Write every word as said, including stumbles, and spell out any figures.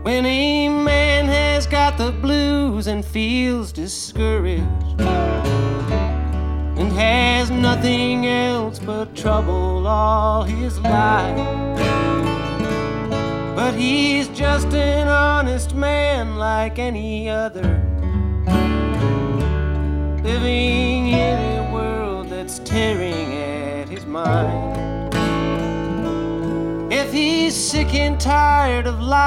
When a man has got the blues and feels discouraged and has nothing else but trouble all his life, but he's just an honest man like any other, living in a world that's tearing at his mind. If he's sick and tired of life,